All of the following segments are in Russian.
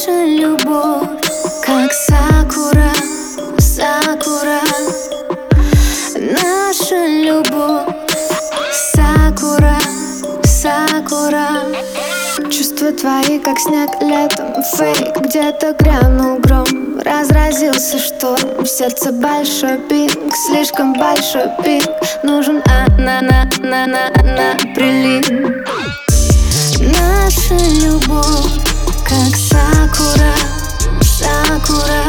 Наша любовь, как сакура, сакура. Наша любовь, сакура, сакура. Чувства твои, как снег летом, фейк. Где-то грянул гром, разразился шторм. В сердце большой пинг, слишком большой пинг. Нужен прилив. Наша любовь, как сакура, сакура.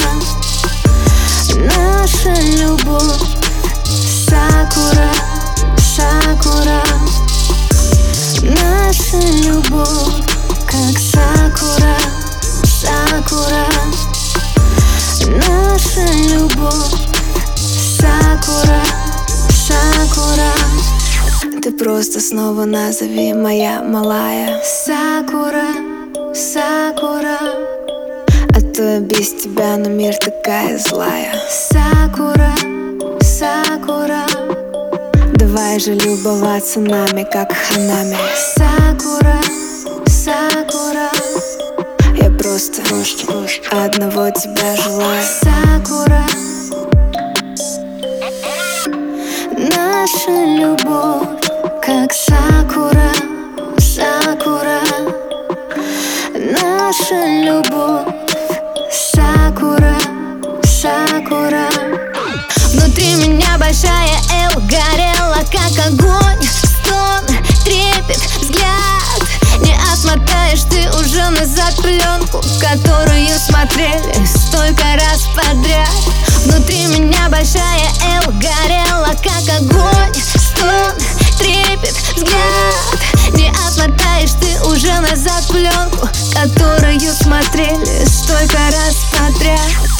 Наша любовь, сакура, сакура. Наша любовь, как сакура, сакура. Наша любовь, сакура, сакура. Ты просто снова назови, моя малая сакура, сакура. А то я без тебя, но мир такая злая. Сакура, сакура. Давай же любоваться нами, как ханами. Сакура, сакура. Я просто одного тебя желаю. Сакура. Наша любовь, как сакура, сакура. Наша любовь, сакура, сакура. Внутри меня большая Эл горела, как огонь, стон, трепет, взгляд. Не отмотаешь ты уже назад пленку, которую смотрели столько раз подряд. Внутри меня большая Эл горела, как огонь, стон, трепет, взгляд. Не отмотаешь ты уже назад пленку, которую смотрели столько раз подряд.